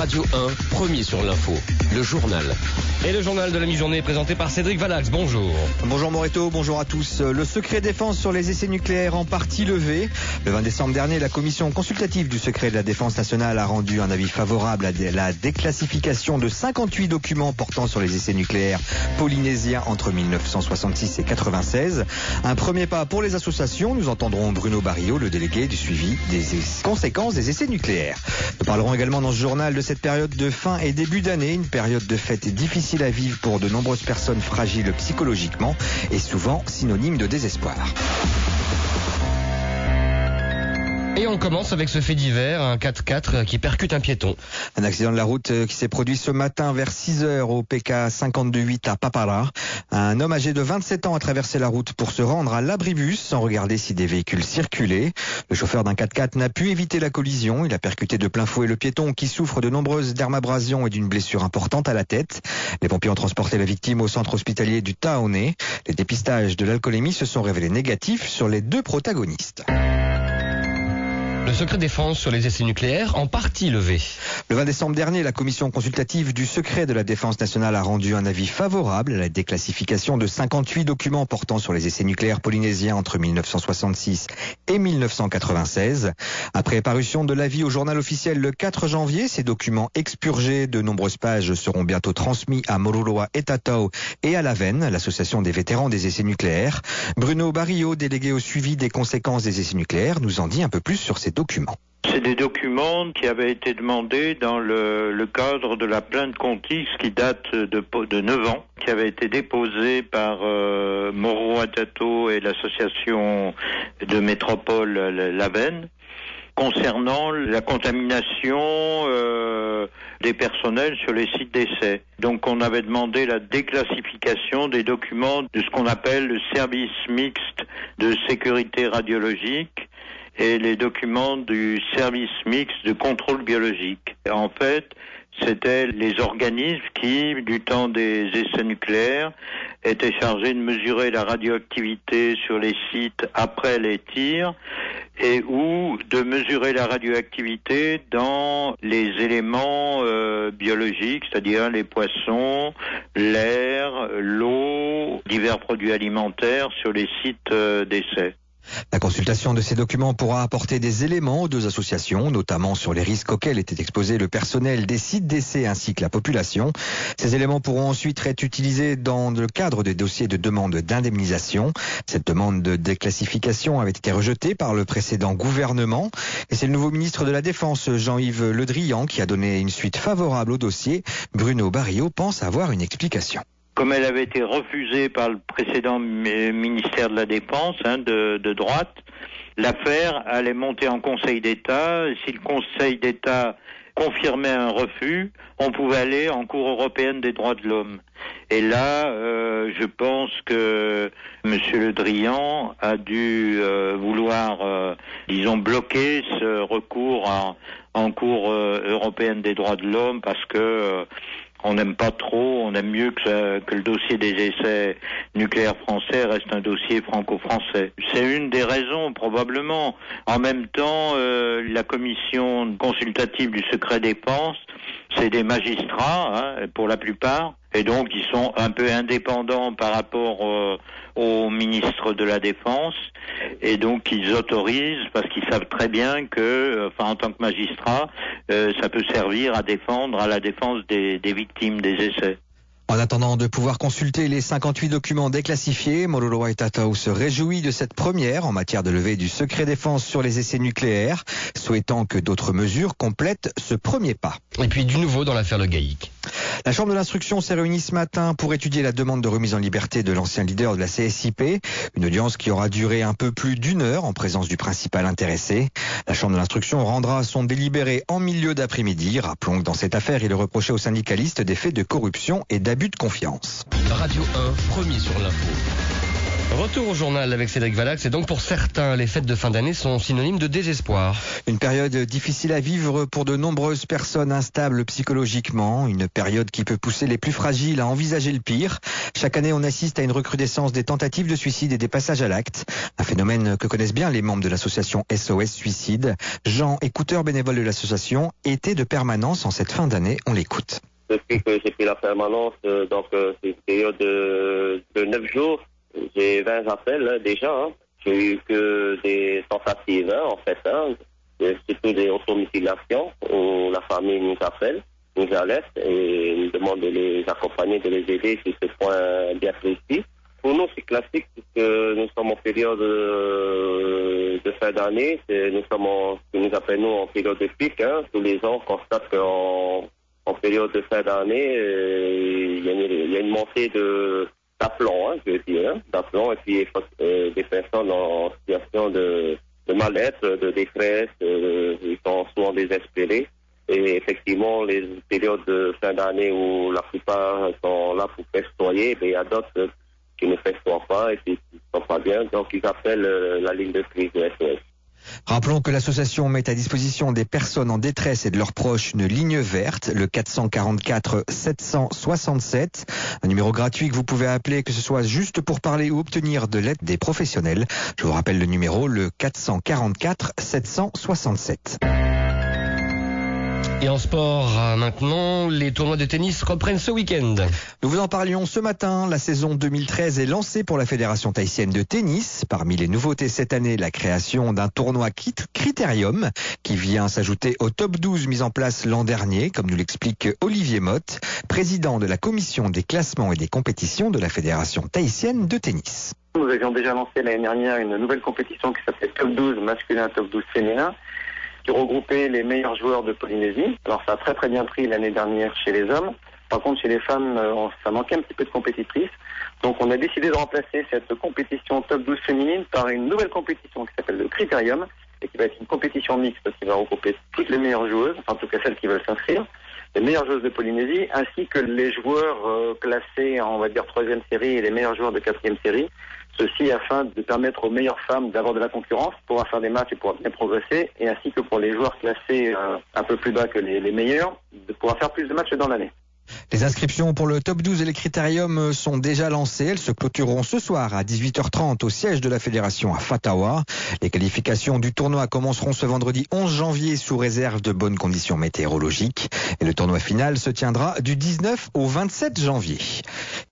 Radio 1, premier sur l'info, le journal. Et le journal de la mi-journée est présenté par Cédric Valax. Bonjour. Bonjour Moreto, bonjour à tous. Le secret défense sur les essais nucléaires en partie levé. Le 20 décembre dernier, la commission consultative du secret de la défense nationale a rendu un avis favorable à la déclassification de 58 documents portant sur les essais nucléaires polynésiens entre 1966 et 96. Un premier pas pour les associations. Nous entendrons Bruno Barillot, le délégué du suivi des conséquences des essais nucléaires. Nous parlerons également dans ce journal de cette période de fin et début d'année, une période de fête difficile à vivre pour de nombreuses personnes fragiles psychologiquement et souvent synonyme de désespoir. Et on commence avec ce fait divers, un 4x4 qui percute un piéton. Un accident de la route qui s'est produit ce matin vers 6h au PK 528 à Papara. Un homme âgé de 27 ans a traversé la route pour se rendre à l'abribus sans regarder si des véhicules circulaient. Le chauffeur d'un 4x4 n'a pu éviter la collision. Il a percuté de plein fouet le piéton qui souffre de nombreuses dermabrasions et d'une blessure importante à la tête. Les pompiers ont transporté la victime au centre hospitalier du Taoné. Les dépistages de l'alcoolémie se sont révélés négatifs sur les deux protagonistes. Le secret défense sur les essais nucléaires en partie levé. Le 20 décembre dernier, la commission consultative du secret de la défense nationale a rendu un avis favorable à la déclassification de 58 documents portant sur les essais nucléaires polynésiens entre 1966 et 1996. Après parution de l'avis au journal officiel le 4 janvier, ces documents expurgés de nombreuses pages seront bientôt transmis à Moruroa et Tatao et à l'AVEN, l'association des vétérans des essais nucléaires. Bruno Barillot, délégué au suivi des conséquences des essais nucléaires, nous en dit un peu plus sur ces documents. C'est des documents qui avaient été demandés dans le cadre de la plainte Contix qui date de 9 ans, qui avait été déposée par Moruroa Tato et l'association de métropole l'AVEN concernant la contamination des personnels sur les sites d'essai. Donc on avait demandé la déclassification des documents de ce qu'on appelle le service mixte de sécurité radiologique et les documents du service mixte de contrôle biologique. Et en fait, c'était les organismes qui, du temps des essais nucléaires, étaient chargés de mesurer la radioactivité sur les sites après les tirs et ou de mesurer la radioactivité dans les éléments biologiques, c'est-à-dire les poissons, l'air, l'eau, divers produits alimentaires sur les sites d'essais. La consultation de ces documents pourra apporter des éléments aux deux associations, notamment sur les risques auxquels était exposé le personnel des sites d'essai ainsi que la population. Ces éléments pourront ensuite être utilisés dans le cadre des dossiers de demande d'indemnisation. Cette demande de déclassification avait été rejetée par le précédent gouvernement et c'est le nouveau ministre de la Défense, Jean-Yves Le Drian, qui a donné une suite favorable au dossier. Bruno Barillot pense avoir une explication. Comme elle avait été refusée par le précédent ministère de la Défense, de droite, l'affaire allait monter en Conseil d'État. Si le Conseil d'État confirmait un refus, on pouvait aller en Cour européenne des droits de l'homme. Et là, je pense que M. Le Drian a dû vouloir, bloquer ce recours en Cour européenne des droits de l'homme parce que on n'aime pas trop, on aime mieux que le dossier des essais nucléaires français reste un dossier franco-français. C'est une des raisons, probablement. En même temps, la commission consultative du secret défense, c'est des magistrats, pour la plupart, et donc ils sont un peu indépendants par rapport au ministre de la Défense, et donc ils autorisent, parce qu'ils savent très bien que, en tant que magistrat, ça peut servir à la défense des victimes des essais. En attendant de pouvoir consulter les 58 documents déclassifiés, Moruroa et Tatao se réjouit de cette première en matière de levée du secret défense sur les essais nucléaires, souhaitant que d'autres mesures complètent ce premier pas. Et puis du nouveau dans l'affaire Le Gaïc. La Chambre de l'instruction s'est réunie ce matin pour étudier la demande de remise en liberté de l'ancien leader de la CSIP. Une audience qui aura duré un peu plus d'1 heure en présence du principal intéressé. La Chambre de l'instruction rendra son délibéré en milieu d'après-midi. Rappelons que dans cette affaire, il est reproché aux syndicalistes des faits de corruption et d'abus de confiance. Radio 1, premier sur l'info. Retour au journal avec Cédric Valax. Et donc pour certains, les fêtes de fin d'année sont synonymes de désespoir. Une période difficile à vivre pour de nombreuses personnes instables psychologiquement. Une période qui peut pousser les plus fragiles à envisager le pire. Chaque année, on assiste à une recrudescence des tentatives de suicide et des passages à l'acte. Un phénomène que connaissent bien les membres de l'association SOS Suicide. Jean, écouteur bénévole de l'association, était de permanence en cette fin d'année. On l'écoute. Depuis que j'ai pris la permanence, c'est une période de 9 jours. J'ai 20 appels déjà. J'ai eu que des tentatives en fait. C'est surtout des automutilations où la famille nous appelle, nous alerte et nous demande de les accompagner, de les aider sur ce point bien précis. Pour nous, c'est classique puisque nous sommes en période de fin d'année. Nous sommes ce que nous appelons en période de pic. Tous les ans, on constate qu'en période de fin d'année, il y a une montée d'aplomb, je veux dire, d'aplomb, et puis des personnes en situation de mal-être, de détresse, ils sont souvent désespérés. Et effectivement, les périodes de fin d'année où la plupart sont là pour festoyer, il y a d'autres qui ne festoient pas et qui ne sont pas bien, donc ils appellent la ligne de crise de SOS. Rappelons que l'association met à disposition des personnes en détresse et de leurs proches une ligne verte, le 444 767, un numéro gratuit que vous pouvez appeler, que ce soit juste pour parler ou obtenir de l'aide des professionnels. Je vous rappelle le numéro, le 444 767. Et en sport, maintenant, les tournois de tennis reprennent ce week-end. Nous vous en parlions ce matin. La saison 2013 est lancée pour la Fédération tahitienne de tennis. Parmi les nouveautés cette année, la création d'un tournoi Critérium qui vient s'ajouter au top 12 mis en place l'an dernier, comme nous l'explique Olivier Motte, président de la commission des classements et des compétitions de la Fédération tahitienne de tennis. Nous avions déjà lancé l'année dernière une nouvelle compétition qui s'appelait Top 12 masculin, Top 12 féminin, qui regroupait les meilleurs joueurs de Polynésie. Alors ça a très bien pris l'année dernière chez les hommes. Par contre, chez les femmes, ça manquait un petit peu de compétitrices. Donc on a décidé de remplacer cette compétition Top 12 féminine par une nouvelle compétition qui s'appelle le Critérium et qui va être une compétition mixte qui va regrouper toutes les meilleures joueuses, en tout cas celles qui veulent s'inscrire, les meilleures joueuses de Polynésie, ainsi que les joueurs classés en, on va dire, 3e série et les meilleurs joueurs de 4e série. Ceci afin de permettre aux meilleures femmes d'avoir de la concurrence, pouvoir faire des matchs et pouvoir bien progresser, et ainsi que pour les joueurs classés un peu plus bas que les meilleurs, de pouvoir faire plus de matchs dans l'année. Les inscriptions pour le top 12 et les critériums sont déjà lancées. Elles se clôtureront ce soir à 18h30 au siège de la fédération à Fatawa. Les qualifications du tournoi commenceront ce vendredi 11 janvier sous réserve de bonnes conditions météorologiques. Et le tournoi final se tiendra du 19 au 27 janvier.